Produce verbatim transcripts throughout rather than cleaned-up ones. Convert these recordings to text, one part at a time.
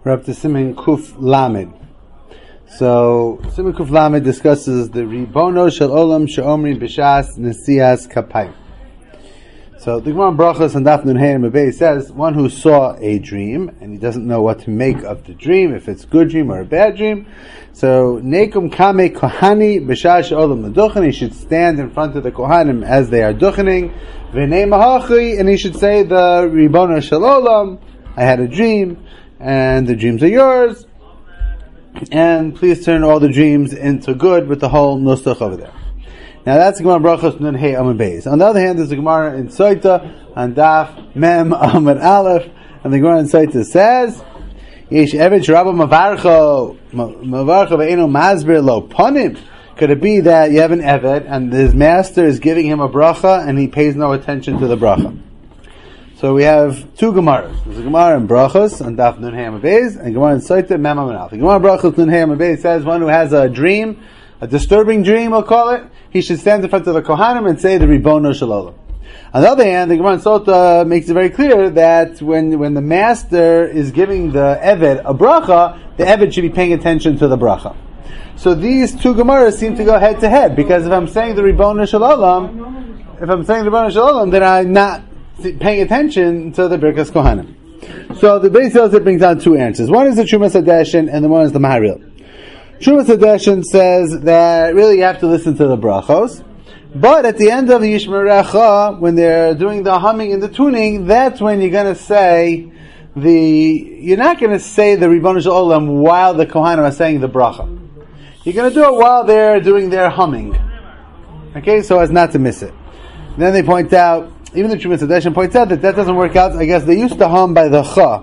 We're up to Siman Kuf Lamed. So, Siman Kuf Lamed discusses the Ribono Shel Olam She'omrim B'Shas Nesias Kapayim. So, the Gemara Brachos and Daf Nun Hey and Mebei says, one who saw a dream, and he doesn't know what to make of the dream, if it's a good dream or a bad dream, so, Nekum Kame Kohani B'Shas She'olam L'Duchen, he should stand in front of the Kohanim as they are duchening, V'nei Mahachi, and he should say the Ribono Shel Olam, I had a dream, and the dreams are yours, and please turn all the dreams into good with the whole nusach over there. Now that's Gemara Brachos Nun Hey Amud Beis. On the other hand, there's a Gemara in Soita on Daf Mem Amud Aleph, and the Gemara in Soita says, Yesh Eved Shrabba Mavarcho Mavarcho Ve'enu Masbir Lo Ponim. Could it be that you have an Eved and his master is giving him a bracha and he pays no attention to the bracha? So we have two Gemaras. There's a Gemara in Brachos on Daf Nun Hey Amud Beis, and Gemara in Soita Mem Amud Aleph. The Gemara Brachos Nun Hey Amud Beis says one who has a dream, a disturbing dream, we'll call it, he should stand in front of the Kohanim and say the Ribono Shel Olam. On the other hand, the Gemara in Sota makes it very clear that when when the master is giving the Eved a bracha, the Eved should be paying attention to the bracha. So these two Gemaras seem to go head to head, because if I'm saying the Ribono Shel Olam, if I'm saying the Ribono Shel Olam, then I'm not paying attention to the Birkas Kohanim. So the Beis Yosef brings down two answers. One is the Trumas Hadeshin, and the one is the Maharil. Trumas Hadeshin says that really you have to listen to the brachos, but at the end of the Yishmerecha, when they're doing the humming and the tuning, that's when you're going to say the, you're not going to say the Ribono Shel Olam while the Kohanim are saying the bracha. You're going to do it while they're doing their humming. Okay, so as not to miss it. And then they point out, even the Trumas Hadeshin points out that that doesn't work out. I guess they used to hum by the cha.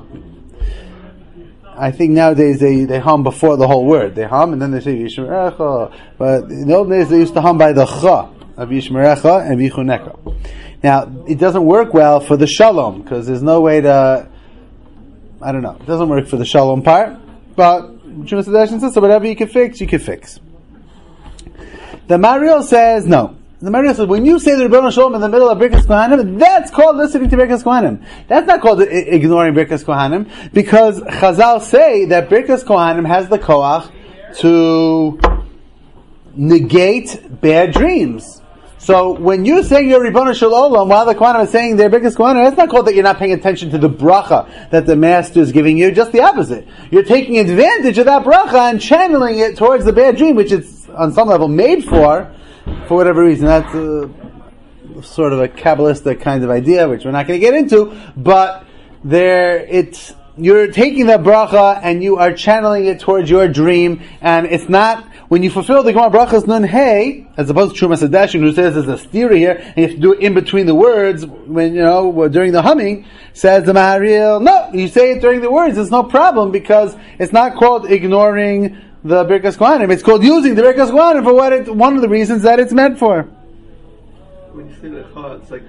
I think nowadays they, they hum before the whole word. They hum and then they say Yishmerecha. But in the old days they used to hum by the cha of Yishmerecha and Yichuneka. Now, it doesn't work well for the shalom, because there's no way to, I don't know, it doesn't work for the shalom part. But Trumas Hadeshin says, so whatever you can fix, you can fix. The Maharil says, no. The Maharil says, when you say the Ribono Shel Olam in the middle of Birkas Kohanim, that's called listening to Birkas Kohanim. That's not called ignoring Birkas Kohanim, because Chazal say that Birkas Kohanim has the koach to negate bad dreams. So when you're saying your Ribono Shel Olam while the Kohanim are saying their Birkas Kohanim, that's not called that you're not paying attention to the bracha that the master is giving you. Just the opposite. You're taking advantage of that bracha and channeling it towards the bad dream, which it's on some level made for. For whatever reason, that's a, sort of a Kabbalistic kind of idea, which we're not going to get into, but there, it's, you're taking the bracha and you are channeling it towards your dream, and it's not, when you fulfill the Gemara Brachos Nun Hey, as opposed to Trumas Hadeshin, who says there's a theory here, and you have to do it in between the words, when, you know, during the humming, says the Maharil, no, you say it during the words, it's no problem, because it's not called ignoring the Birkas Kohanim. It's called using the Birkas Kohanim for what it, one of the reasons that it's meant for. When you say the cha, it's like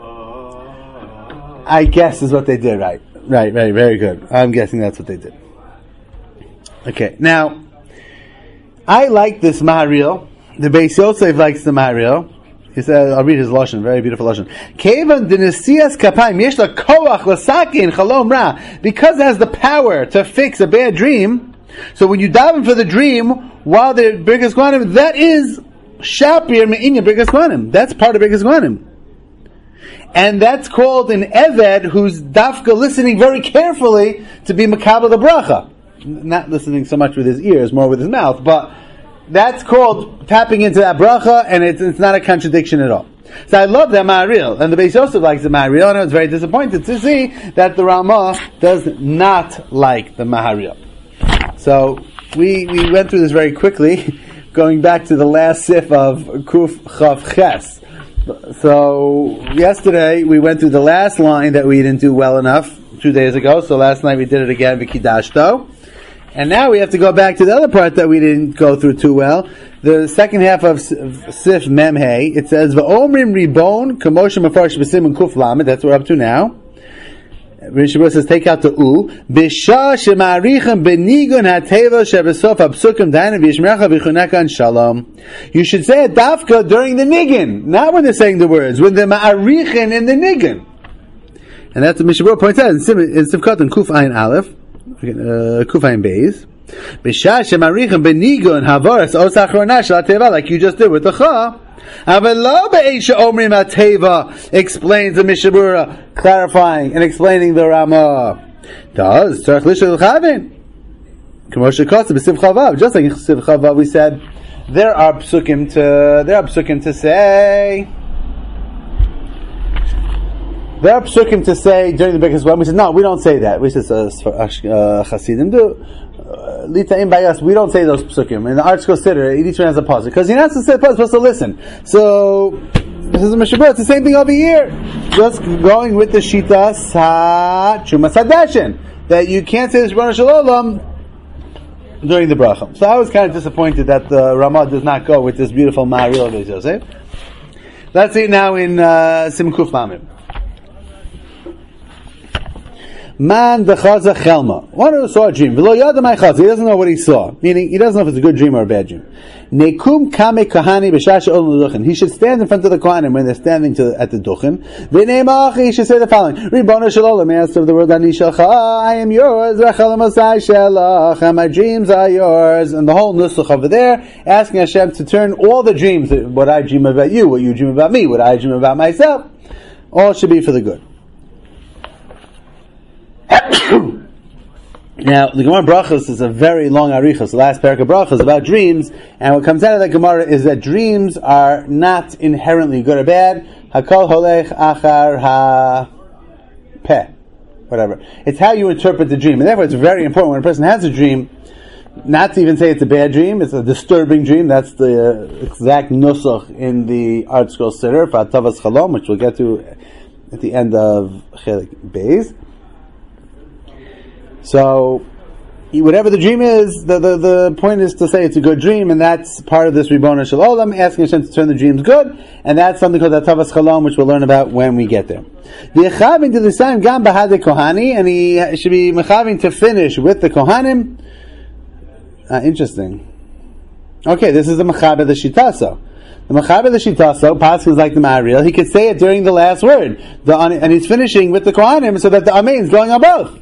ka. I guess is what they did, right. Right, right, very good. I'm guessing that's what they did. Okay, now, I like this Maharil. The Beis Yosef likes the Maharil. He said, I'll read his Lashon, very beautiful Lashon. Kevan dinesias kapayim yesh la koach lasakin chalom ra. Because it has the power to fix a bad dream, so when you daven for the dream while the Birkas Kohanim, that is shapir me'inya Birkas Kohanim. That's part of Birkas Kohanim. And that's called an Eved who's dafka listening very carefully to be makabel the bracha. Not listening so much with his ears, more with his mouth, but that's called tapping into that bracha, and it's, it's not a contradiction at all. So I love that Maharil, and the Beis Yosef likes the Maharil, and I was very disappointed to see that the Ramah does not like the Maharil. So we we went through this very quickly, going back to the last sif of Kuf Chav Ches. So yesterday we went through the last line that we didn't do well enough two days ago. So last night we did it again, V'kidashto. And now we have to go back to the other part that we didn't go through too well. The second half of Sif Mem Hey, it says V'omrim Ribon Kamosha Mefarish B'Simun Kuf Lamed. That's what we're up to now. Rishabur says, take out the U. Bisha shemarichem benigun hateva shebesof absukim dainu v'yishmerecha v'chuneka and shalom. You should say it dafka during the nigun, not when they're saying the words, when they're ma'arichen in the nigun. And that's what Mishabur points out in Sivkot and Kuf Ayin Aleph. uh, Kufayin Beis. B'shah shemarichem benigun havaras os achrona shel hateva, like you just did with the Cha. Avelo be'eisha omrim hateva, explains the Mishnah Berurah, clarifying and explaining the Ramah. Does tzarich lishon l'chavin? K'moshe kotzah b'siv chavav. Just like in Siv Chavav, we said there are psukim to there are psukim to say. There are psukim to say during the Birkas Kohanim. We said no, we don't say that. We said uh, uh, Hasidim do. Lita'im by us, we don't say those psukim. In the Art Scroll Siddur, each one has a pause. Because you're not supposed to say pause, you're supposed to listen. So, this is a Mishnah Berurah, it's the same thing over here. Just going with the Shita Sa Chuma Sadashin. That you can't say the Shibbono Shel Olam during the bracha. So I was kind of disappointed that the Ramah does not go with this beautiful Ma'aril of Yosef. Let's see it now in uh, Sim Kuf Lamed. Man dechaza chelma. One who saw a dream. V'lo yada my chaza. He doesn't know what he saw. Meaning, he doesn't know if it's a good dream or a bad dream. Nekum kame kahani b'shasha olam l'duchen. He should stand in front of the kohanim when they're standing to, at the duchen. V'neimach, he should say the following. Ribono shel olam, master of the world, ani shelcha, I am yours. Rachel masai shelach, and my dreams are yours. And the whole nusach over there, asking Hashem to turn all the dreams, what I dream about you, what you dream about me, what I dream about myself, all should be for the good. Now, the Gemara Brachos is a very long arichos. The last parak of Brachos about dreams, and what comes out of that Gemara is that dreams are not inherently good or bad. Hakol holech achar ha peh, whatever. It's how you interpret the dream, and therefore it's very important when a person has a dream, not to even say it's a bad dream. It's a disturbing dream. That's the uh, exact nusach in the Art Scroll Siddur for Atavas Chalom, which we'll get to at the end of Chelik Beis. So, whatever the dream is, the, the, the point is to say it's a good dream, and that's part of this Ribono Shel Olam, asking Hashem to turn the dreams good, and that's something called Atavas Chalom, which we'll learn about when we get there. The Echavin to the same Gam Bahade Kohani, and he should be Mechavin to finish with the Kohanim. Uh, interesting. Okay, this is the Mechaber the Shitaso. The Mechaber the Shitaso, Pasuk is like the Ma'aril, he could say it during the last word, the, and he's finishing with the Kohanim, so that the Amen is going on both.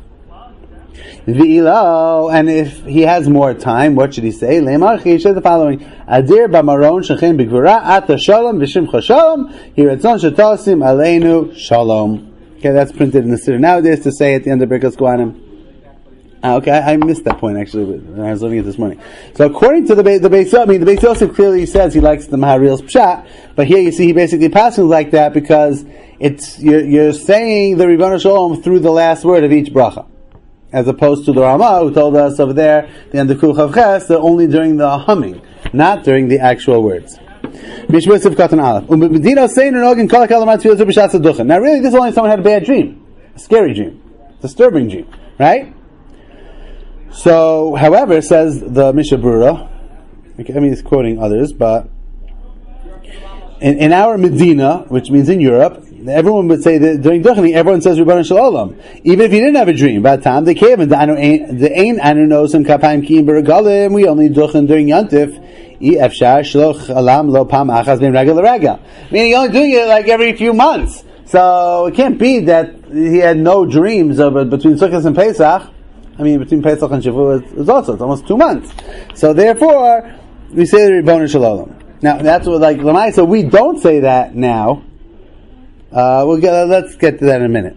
V'ilo, and if he has more time, what should he say? Le'mar, he said the following: Adir b'maron shechem b'gvura ata shalom v'shimcha shalom hiratzon shetosim aleinu shalom. Okay, that's printed in the Siddur nowadays to say at the end of Birkas Kohanim. Ah, okay, I, I missed that point actually when I was learning it this morning. So according to the the Beis, I mean the Beis Yosef clearly says he likes the Maharil's pshat, but here you see he basically passes like that because it's you're, you're saying the Ribono Shel Olam through the last word of each bracha. As opposed to the Ramah, who told us over there, the end of Kuf Chav Ches, that only during the humming, not during the actual words. Now really, this is only someone had a bad dream. A scary dream. A disturbing dream. Right? So, however, says the Mishnah Berurah, okay, I mean, he's quoting others, but in, in our Medina, which means in Europe, everyone would say that during Duchening, everyone says Ribono Shel Olam. Even if you didn't have a dream, by the time they came, the Ein Anu Nosim Kapayim Kiyim B'Regalim, we only Duchen during Yantif, I Efshar Shloch Alam Lo Pam Achaz Ben Regel Regel. Meaning you're only doing it like every few months. So it can't be that he had no dreams over between Sukkot and Pesach. I mean, between Pesach and Shavuot, it's also, it's almost two months. So therefore, we say the Ribono Shel Olam. Now, that's what, like, Lamai, so we don't say that now. Uh, we'll get, let's get to that in a minute.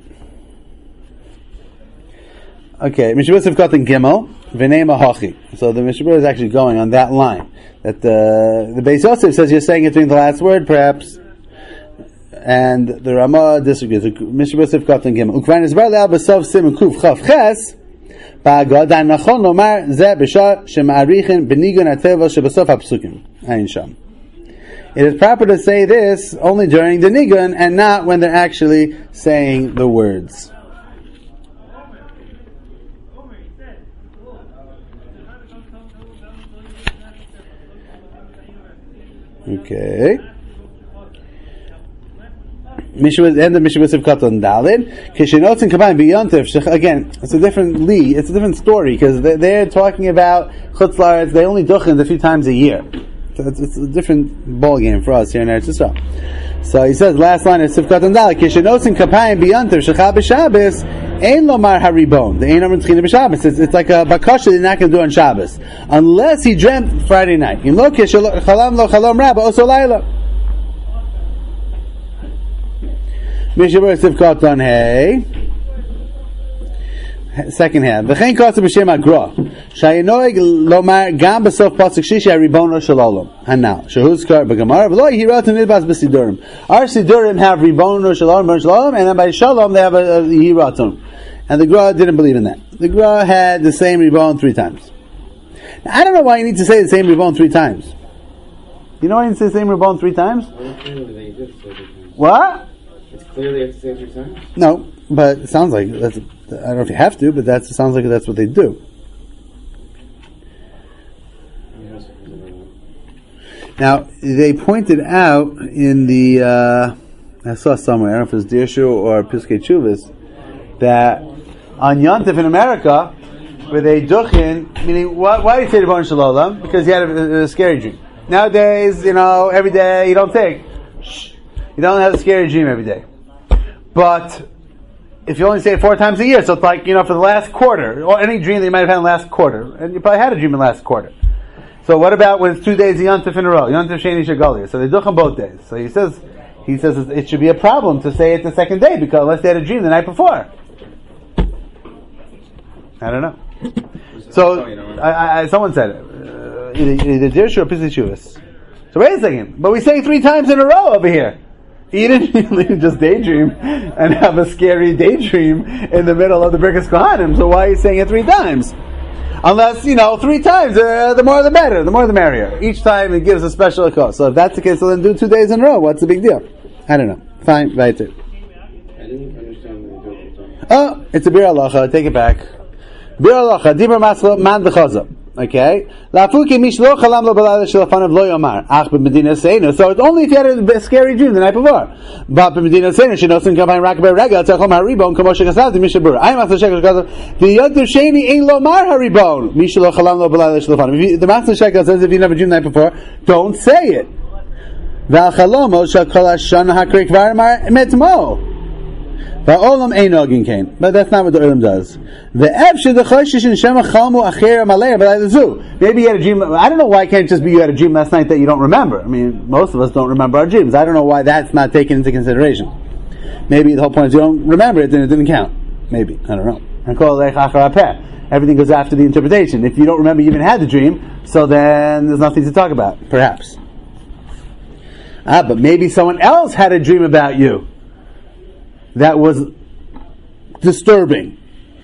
Okay, Mishnah Berurah Katan Gimel, V'nei Mahachi. So the Mishnah Berurah is actually going on that line. That the, the Beis Yosef says you're saying it during the last word, perhaps, and the Ramah disagrees. Mishnah Berurah Katan Gimel. Ukvain is bar le'al b'sov sim kuf chav ches, ba'agad dan nachon lomar zeh b'shah shema'arichin b'nigun ateva shebesof ha'psukim. Ayin sham. It is proper to say this only during the nigun and not when they're actually saying the words. Okay. Mishra end of Mishnah Berurah Katan Dalid. Kishinotz and Kabayim B'Yontif. Again, it's a different li. It's a different story because they're, they're talking about Chutz La'aretz. They only duchen a few times a year. It's, it's a different ball game for us here in Eretz Yisrael. So he says, last line is Sivkat and Dalek, Kishenosin Kapayim Biyanter Shechal B'Shabbos Ein Lomar Haribon. The Ein Lomar Tchina B'Shabbos. It's, it's like a bakasha they're not going to do on Shabbos. Unless he dreamt Friday night. In Lo Kishalam Lo Chalom Rabba Oso Laila. Mishabur Sivkat on Hey. Second hand. V'chein kosa b'shem agra. Shayinoig lomar gam b'sof pasuk shishi haribono shel olam. And now, shehuzkar b'gamar v'lo yihirot nidbas b'sidurim. Our sidurim have ribono shel olam, shel olam, and then by shalom they have a, a yihiraton. And the Gra didn't believe in that. The Gra had the same ribon three times. Now, I don't know why you need to say the same ribon three times. You know why you need to say the same ribon three times? What? It's clearly at the same three times? No, but it sounds like that's. I don't know if you have to, but that sounds like that's what they do. Now, they pointed out in the, uh, I saw somewhere, I don't know if it's Dirshu or Piskei Chuvas, that on Yontif in America, where they duchin, meaning, why, why do you say the Ribono Shel Olam? Because you had a, a scary dream. Nowadays, you know, every day you don't take. Shh, you don't have a scary dream every day. But if you only say it four times a year, so it's like, you know, for the last quarter, or any dream that you might have had in the last quarter, and you probably had a dream in the last quarter. So what about when it's two days of Yontif in a row? Yontif Sheni Shagalia. So they do them both days. So he says, he says it should be a problem to say it the second day, because unless they had a dream the night before. I don't know. So, I, I, someone said it. Uh, either, either Dirshu or Piskei Chuvas. So wait a second. But we say three times in a row over here. He didn't really just daydream and have a scary daydream in the middle of the Birkas Kohanim. So why are you saying it three times? Unless, you know, three times, uh, the more the better, the more the merrier. Each time it gives a special cost. So if that's the case, so then do two days in a row. What's the big deal? I don't know. Fine, right there. I didn't understand what you were talking about. Oh, it's a Bir Halacha. Take it back. Bir Halacha. Dibur Maslo Man B'Chaza. Okay? Lafuki mish lo chalam lo balada shelafanav lo yomar. Ach b'medina seinu. So it's only if you had a scary dream the night before. But b'medina seinu shenosin kampayin rakabay rega tzachom haribon kamo shekasavti mishabur. Ayim achas shekel shekasavti. The yotiv sheni ein lo mar haribon. Mish lo chalam lo balada shelafanav. The Master Shekel says if you never dreamed the night before, don't say it. V'al chalomo shakol hashon hakrik varmar metmo. Va'olam ein nogin kain. But that's not what the Olam does. The efshe the choishish in shema chalmu acher malaya b'layla zu. Maybe you had a dream. I don't know why it can't just be you had a dream last night that you don't remember. I mean, most of us don't remember our dreams. I don't know why that's not taken into consideration. Maybe the whole point is you don't remember it, then it didn't count. Maybe. I don't know. Everything goes after the interpretation. If you don't remember you even had the dream, so then there's nothing to talk about. Perhaps. Ah, but maybe someone else had a dream about you that was disturbing.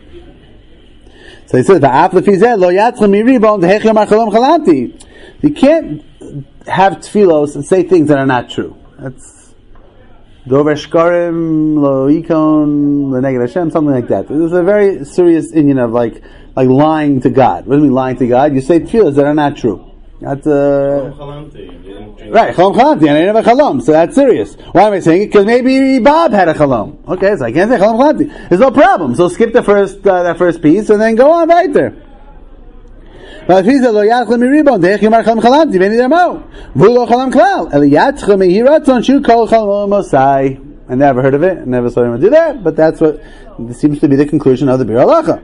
So he says, you can't have tefillos and say things that are not true. That's dover shkarim lo ikon leneged Hashem, something like that. This is a very serious Indian of like like lying to God. What do you mean lying to God? You say tefillos that are not true. That's uh, right. Chalom chalamti, and I never chalom, so that's serious. Why am I saying it? Because maybe Bob had a chalom. Okay, so I can't say chalom chalamti. There's no problem. So skip the first uh, that first piece and then go on right there. I never heard of it. I never saw anyone do that, but that's what seems to be the conclusion of the Bir Halacha.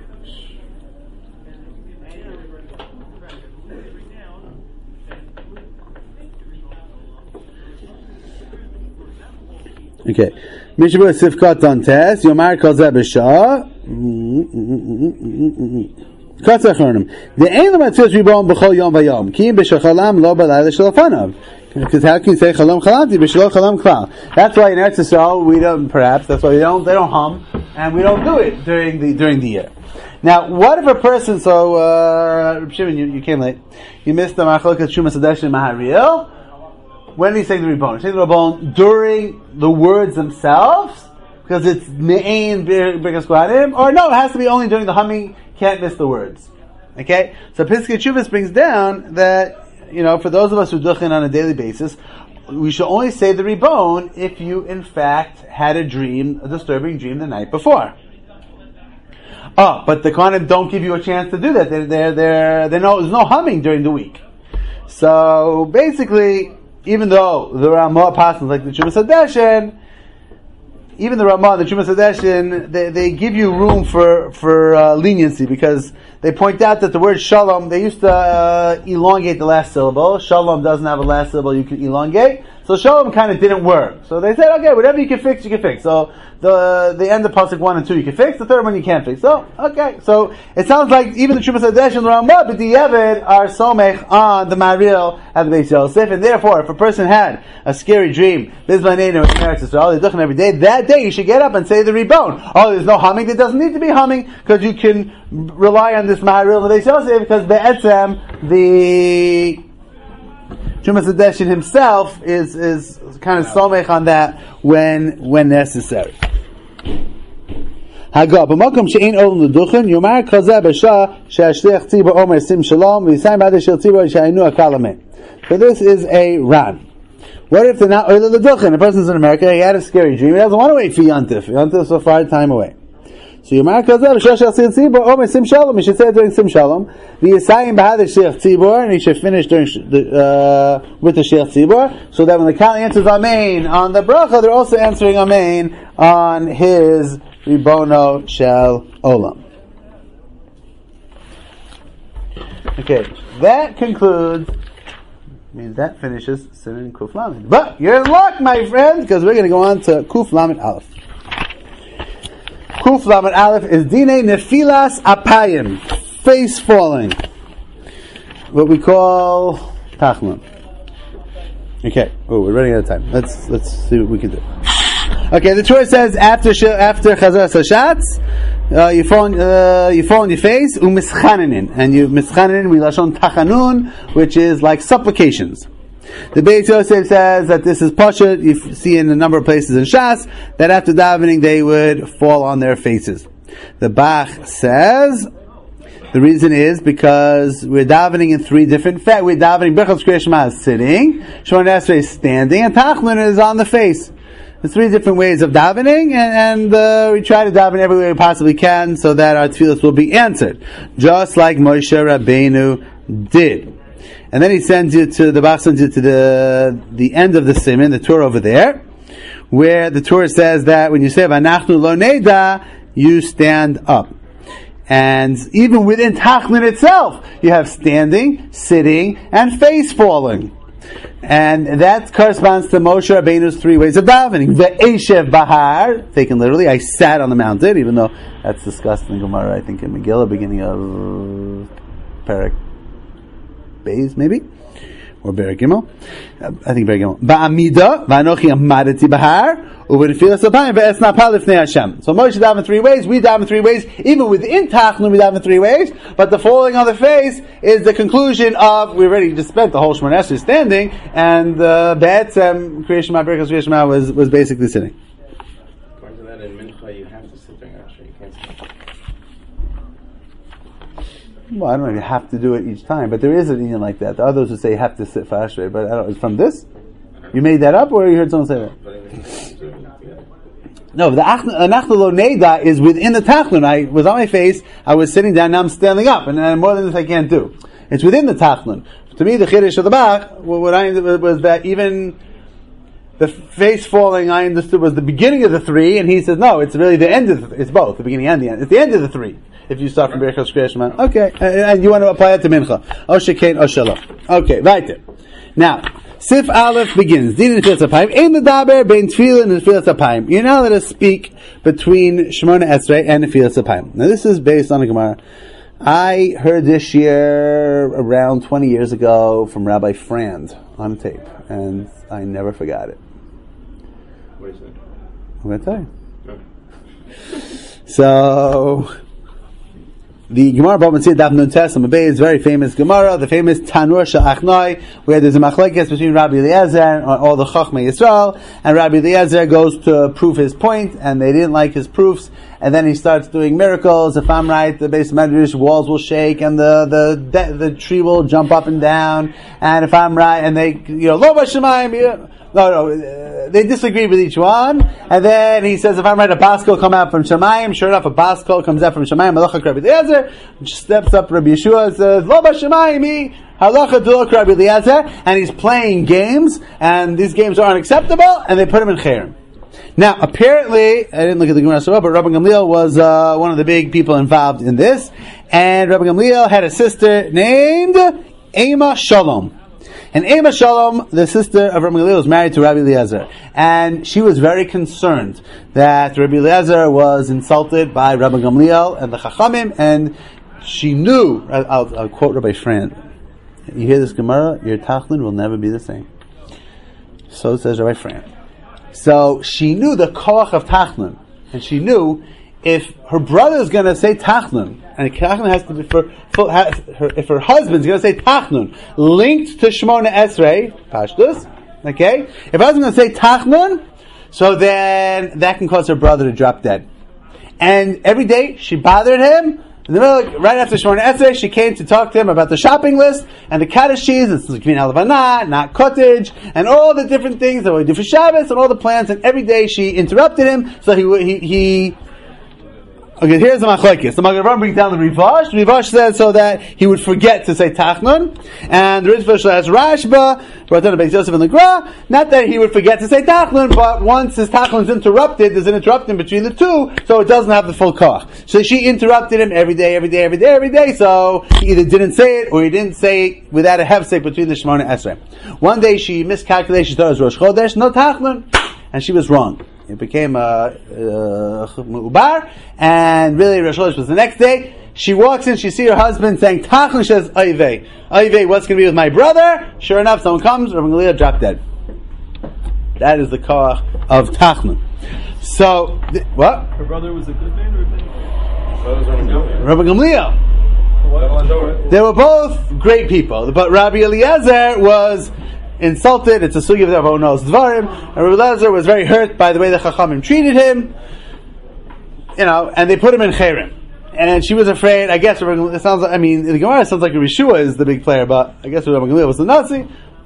Okay. Mishabur Sifkat on test. Yomar Kozeh B'Shah. Katzah Chornim. The Ein L'Matzos Ribon B'Chol Yom V'Yom. Ki B'Shachalam Lo B'Layla Shalafanav. Because how can you say Chalom Chalamti B'Shalo Chalam Klal? That's why in Eretz Yisrael we don't. Perhaps that's why they don't. They don't hum, and we don't do it during the during the year. Now, what if a person? So, uh, Shimon, you, you came late. You missed the Machlokas Shumas Hadesh and Mahariel. When do you say the Ribbon? Say the Ribbon during the words themselves, because it's Me'ain Birkas Kohanim, or no, it has to be only during the humming. Can't miss the words. Okay, so Piskei Chuvas brings down that, you know, for those of us who duchen on a daily basis, we should only say the Ribbon if you in fact had a dream, a disturbing dream the night before. Oh, but the Kohanim don't give you a chance to do that. They're, they're, they're, they're no, there's no humming during the week. So basically, even though the Ramah passes like the Chumas Hadeshin, even the Ramah and the Chumas Hadeshin, they, they give you room for for uh, leniency, because they point out that the word Shalom, they used to uh, elongate the last syllable. Shalom doesn't have a last syllable you can elongate. So Shalom kind of didn't work. So they said, okay, whatever you can fix, you can fix. So the the end of Pasuk one and two you can fix, the third one you can't fix. So, okay. So it sounds like even the Chumas Hadesh and the Ramah, but the Yevid are somech on the Maril at the Beis Yosef, and therefore, if a person had a scary dream, Bizbaneinu in Eretz Yisrael, they're every day, that day you should get up and say the Rebon. Oh, there's no humming, there doesn't need to be humming, because you can rely on this Maril in the Beis Yosef, because Be'etzem, the Chumas Hadeshin himself is is kind of somech on that when when necessary. Hagah b'makom she'ein olam l'duchen yomar kazeh b'shah she'ashliach tzibur omer sim shalom v'yisayim b'adei shel tzibur she'ainu akal amen. So this is a ran. What if they're not olam l'duchen? A person's in America, he had a scary dream, he doesn't want to wait for Yontif. Yontif is so far time away. So Yomar Kazeh b'shah she'ashliach tzibur omer sim shalom. He should say it during sim shalom. V'yisayim b'adei shel tzibur, and he should finish during the, uh, with the shel tzibur, so that when the Kal answers amen on the bracha, they're also answering amen on his Ribono Shel Olam. Okay, that concludes, means that finishes Siman Kuf Lamed. But you're in luck, my friends, because we're going to go on to Kuf Lamed Aleph. Kuf Lamed Aleph is Dine Nefilas Apayim, face falling. What we call Tachnun. Okay, oh, we're running out of time. Let's let's see what we can do. Okay, the Torah says after after Chazaras Hashatz, uh, you fall uh, you fall on your face u'mischaninin, and you mischaninin we lashon tachanun, which is like supplications. The Beis Yosef says that this is pashut. You see in a number of places in Shas that after davening they would fall on their faces. The Bach says the reason is because we're davening in three different fa- we're davening Birchas Kriya Shema is sitting, Shemona Esrei is standing, and Tachnun is on the face. There's three different ways of davening, and, and uh, we try to daven every way we possibly can so that our tefillos will be answered, just like Moshe Rabbeinu did. And then he sends you to the Bach sends you to the the end of the Siman, the Torah over there, where the Torah says that when you say V'anachnu lo neda, you stand up. And even within Tachnun itself, you have standing, sitting, and face falling. And that corresponds to Moshe Rabbeinu's three ways of davening. Ve'eshev bahar, taken literally, I sat on the mountain, even though that's discussed in Gemara, I think in Megillah, beginning of Perek Beis, maybe? Or Perek Gimel? I think Perek Gimel. Ba'amida, va'anochi amadeti bahar, u'v'nefilas apayim, ve'esna pa lifnei Hashem. So Moshe davened three ways, we daven three ways, even within Tachnun we daven three ways, but the falling on the face is the conclusion of, we already just spent the whole Shemona Esrei standing, and uh, Be'etzem, Kriya Shema, Birchas Kriya Shema was, was basically sitting. According to that, in Mincha you have to sit during Ashrei, you can't sit. Well, I don't know if you have to do it each time, but there is an union like that. The others would say you have to sit for Ashrei, but I don't know, from this? You made that up, or you heard someone say that? No, the Anachnu lo neda is within the Tachnun. I was on my face, I was sitting down, now I'm standing up, and then more than this I can't do. It's within the Tachnun. To me, the Chiddush of the Bach, what I understood was that even the face falling, I understood, was the beginning of the three, and he says, no, it's really the end of the, it's both, the beginning and the end. It's the end of the three. If you start from Birchas Kriya Shema. Okay, and you want to apply it to Mincha. O shekain, o shalom. Okay, right. Now, Sif Aleph begins. Din Nefilas Apayim. Ein medaber bein Tefillah and Nefilas Apayim. You're now let us speak between Shemona Esrei and Nefilas Apayim. Now, this is based on a Gemara. I heard this year, around twenty years ago, from Rabbi Frand on tape, and I never forgot it. What is it? I'm going to tell you. Okay. So, the Gemara Bava Metzia Daf Nun Tes Amud Beis is very famous Gemara, the famous Tanur Sha'achnai, where there's a machlekes between Rabbi Eliezer and all the Chachmei Yisrael, and Rabbi Eliezer goes to prove his point, and they didn't like his proofs, and then he starts doing miracles. If I'm right, the base medrash walls will shake, and the the de- the tree will jump up and down. And if I'm right, and they, you know, lo b'shamayim, yeah. No, no, uh, they disagree with each one. And then he says, if I'm right, a bas kol come out from Shemayim. Sure enough, a bas kol comes out from Shemayim. Halacha Rabbi Eliezer steps up. Rabbi Yeshua and says, lo b'shamayim, halacha d'lo Rabbi Eliezer, and he's playing games, and these games are unacceptable, and they put him in cherem. Now, apparently, I didn't look at the Gemara so well, but Rabbi Gamliel was uh, one of the big people involved in this, and Rabbi Gamliel had a sister named Ema Shalom. And Ema Shalom, the sister of Rabbi Gamliel, was married to Rabbi Eliezer. And she was very concerned that Rabbi Eliezer was insulted by Rabbi Gamliel and the Chachamim, and she knew, I'll, I'll quote Rabbi Fran, you hear this Gemara, your Tachlin will never be the same. So says Rabbi Fran. So she knew the koach of Tachlin, and she knew if her brother is going to say Tachlin, and Tachlin has to be for, for has, her, if her husband's going to say Tachlin linked to Shmona Esrei Pashtus, okay, if her husband's going to say Tachlin, so then that can cause her brother to drop dead. And every day she bothered him. In the middle, right after Shmona Esrei, she came to talk to him about the shopping list and the kaddish cheese, and Gvin Halavana, not cottage, and all the different things that we do for Shabbos and all the plans. And every day she interrupted him, so he he. he Okay, here's the machlokes. The Magen Avraham brings down the Rivash. The Rivash says so that he would forget to say Tachnun, and the Rivash has Rashba, brought down by Yosef and the Gra. Not that he would forget to say Tachnun, but once his Tachnun is interrupted, there's an interruption between the two, so it doesn't have the full koch. So she interrupted him every day, every day, every day, every day. So he either didn't say it or he didn't say it without a hefsek between the Shemona Esrei. One day she miscalculated. She thought it was Rosh Chodesh, no Tachnun, and she was wrong. It became a ubar, and really Rosh Chodesh was the next day. She walks in, she sees her husband saying Tachlin. She says, Oivei, Oivei, what's going to be with my brother? Sure enough, someone comes, Rabbi Gamliel dropped dead. That is the koach of Tachlin. So, th- what? Her brother was a good man or a bad man? Rabbi Gamliel. They were both great people, but Rabbi Eliezer was insulted. It's a sugi of everyone knows Dvarim. And Rabbi Eliezer was very hurt by the way the Chachamim treated him, you know, and they put him in cherem. And she was afraid. I guess it sounds like, I mean, the Gemara sounds like Yeshua is the big player, but I guess Rabbi Gamliel was the Nazi.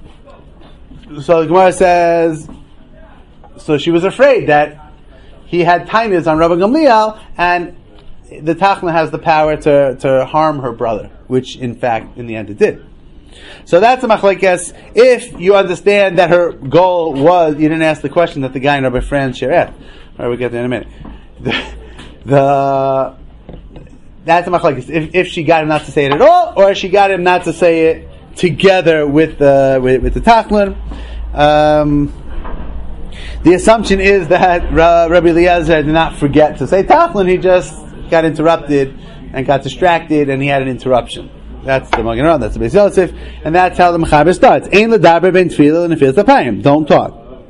So the Gemara says, so she was afraid that he had tainas on Rabbi Gamliel, and the Tachlin has the power to to harm her brother, which in fact, in the end, it did. So that's a machlekes. If you understand that her goal was, you didn't ask the question that the guy in Rabbi Fran's sheret. All right, we'll get there in a minute. The, the that's a machlekes. If if she got him not to say it at all, or she got him not to say it together with the with, with the Tachlin. Um, the assumption is that uh, Rabbi Eliezer did not forget to say Tachlin. He just got interrupted and got distracted, and he had an interruption. That's the Magen Avraham, that's the Beis Yosef, and that's how the Mechaber starts. Ein l'daber ben tefillah and nefillas apayim. Don't talk.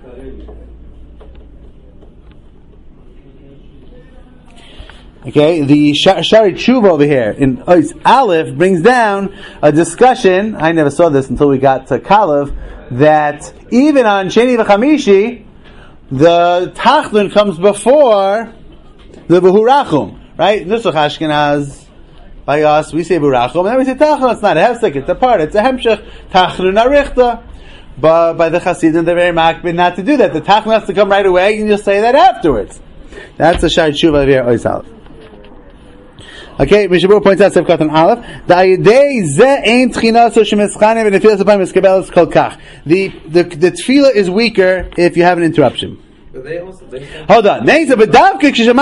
Okay, the Shari Tshuva over here in Ois Aleph brings down a discussion. I never saw this until we got to Kalev, that even on Sheni v'Chamishi, the Tachlin comes before the V'hurachum, right? Nusach Ashkenaz. By us, we say Burachum, and then we say Tachlin. It's not a hefsek, it's a part, it's a hemshech. Tachlin arichta. But by the Chasidim, they're very makbid not to do that. The Tachlin has to come right away, and you'll say that afterwards. That's the Shai Tshuva of here, Ois Aleph. Okay, Mishabur points out Sevkat and Aleph. The Ayidei ze ein tchina so shemeschanim and nefillas apayim eskabelas kol kach. The the the tefillah is weaker if you have an interruption. They also, they Hold on. So that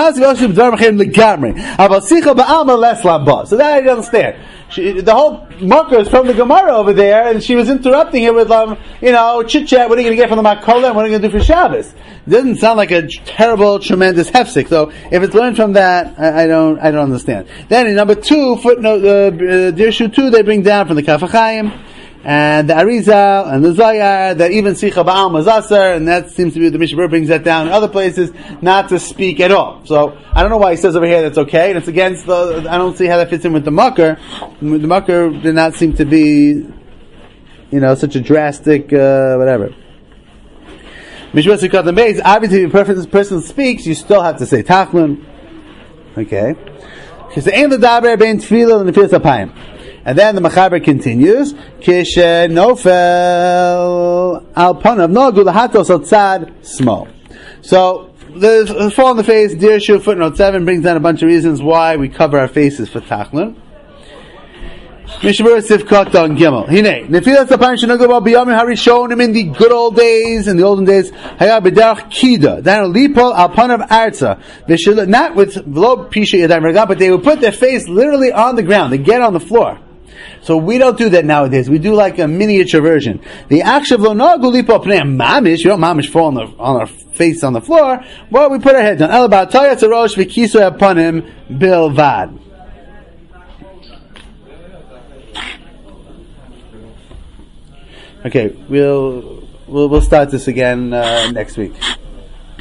I didn't understand. She, the whole marker is from the Gemara over there, and she was interrupting him with, um, you know, chit chat. What are you going to get from the Makola, and what are you going to do for Shabbos? It doesn't sound like a terrible, tremendous hefsek. So if it's learned from that, I, I don't, I don't understand. Then in number two, footnote, uh, Dirshu two, they bring down from the Kaf HaChaim, and the Arizal, and the Zayar, that even Sicha Ba'al Mazasar, and that seems to be, the Mishabur brings that down in other places, not to speak at all. So, I don't know why he says over here that's okay, and it's against the, I don't see how that fits in with the Makar. The Makar did not seem to be, you know, such a drastic, uh, whatever. Mishabur Sikat the Beis, obviously if a person speaks, you still have to say Tachlin. Okay. Kish ein ledaber ben tefillah and nefilas apayim. And then the Mechaber continues, Kish nofel al panav nagu lahatos al tzad small. So, the fall on the face, Dear Shu, footnote seven, brings down a bunch of reasons why we cover our faces for Tachlin. Mishabur Sivkot on Gimel. Hine, Nefilas Apayim Shenugabal B'yamim Harishonim in the good old days, in the olden days, Hayah B'derach Kida, then Lipol Al Panav Arza, not with V'lo Pisha Yadayim Regal, but they would put their face literally on the ground, they get on the floor. So we don't do that nowadays. We do like a miniature version. The akshav lo nagu lipo pneim mamish. You don't mamish fall on, the, on our face on the floor. Well, we put our heads on. El ba'atayat zarosh v'kiso aponim bilvad. Okay, we'll we'll we'll start this again uh, next week.